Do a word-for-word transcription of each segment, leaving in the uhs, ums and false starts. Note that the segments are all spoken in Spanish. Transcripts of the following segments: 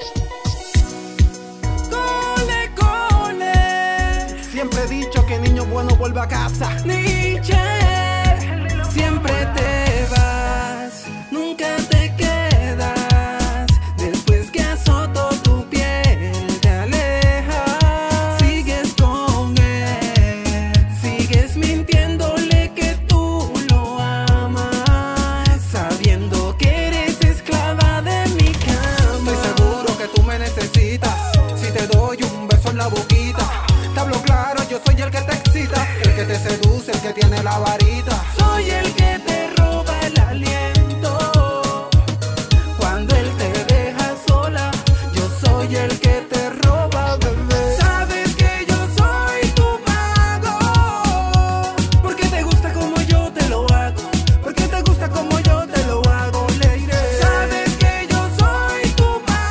Cole, cole. Siempre he dicho que niño bueno vuelve a casa. Nietzsche, siempre te vas, nunca te quedas. Después que azoto tu piel, te alejas. Sigues con él, sigues mintiéndole que tú lo amas, sabiendo que eres esclava de mi cama. Estoy seguro que tú me necesitas. Si te doy un beso en la boquita, te hablo claro, yo soy el que te excita, el que te seduce, el que tiene la varita. Soy el que te roba el aliento. Cuando él te deja sola, yo soy el que te roba, bebé. Sabes que yo soy tu mago, porque te gusta como yo te lo hago, porque te gusta como yo te lo hago, lady. Sabes que yo soy tu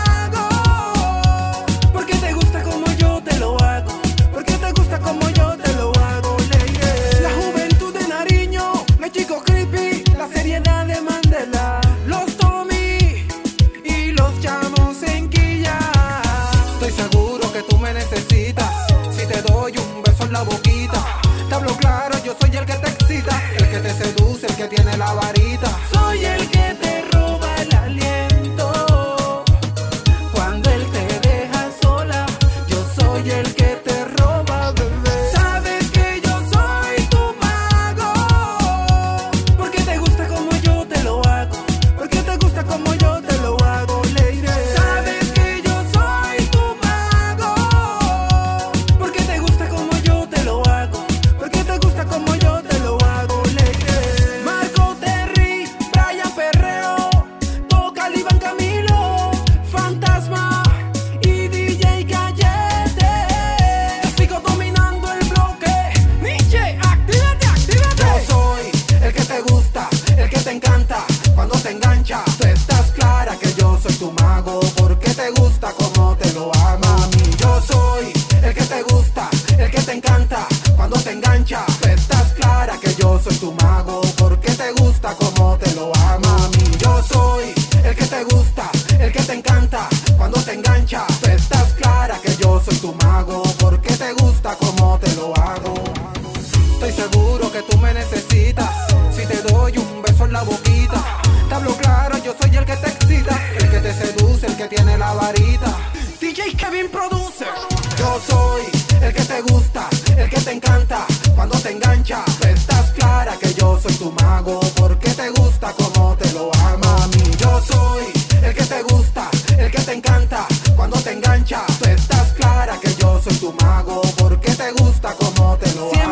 mago, porque te gusta como yo te lo hago, porque te gusta como yo te lo hago, lady. La juventud de Nariño, los chicos creepy, la seriedad de Mandela, los Tommy y los chamos en Quilla. Estoy seguro que tú me necesitas. Si te doy un beso en la boquita, te hablo claro, yo soy el que te excita, el que te seduce, el que tiene la varita. Soy el que te roba el aliento. Cuando él te deja sola, yo soy el que te roba, bebé. Sabes que yo soy tu mago, porque te gusta como yo te lo hago, porque te gusta como yo te lo hago, lady. Sabes que yo soy tu mago, porque te gusta como yo te lo hago, porque te gusta como yo te lo hago, lady. Marco Terry, Brian Ferreo, Vocal Iván Camilo, Fantasma y D J Gallete. Sigo dominando el bloque. Nietzsche, actívate, actívate. Yo soy el que te gusta, el que te encanta, cuando te engancha. Tú estás clara que yo soy tu mago, porque te gusta como te lo hago, mami. Yo soy el que te gusta, el que te encanta, cuando te engancha. Tú estás clara que yo soy tu mago, porque te gusta como te lo hago, mami. Yo soy el que te gusta, el que te encanta, cuando te engancha. Tú estás clara que yo soy tu mago, porque te gusta como te lo hago. Estoy seguro que tú me necesitas. Si te doy un beso en la boquita, te hablo claro, yo soy el que te excita, el que te seduce, el que tiene la varita. D J Kevin Producer. Yo soy el que te gusta, el que te encanta, cuando te engancha. Tú estás clara que yo soy tu mago, porque te gusta como te lo hago, mami. Yo soy el que te gusta, el que te encanta, cuando te engancha. Tú estás clara que yo soy tu mago, porque te gusta como te lo hago.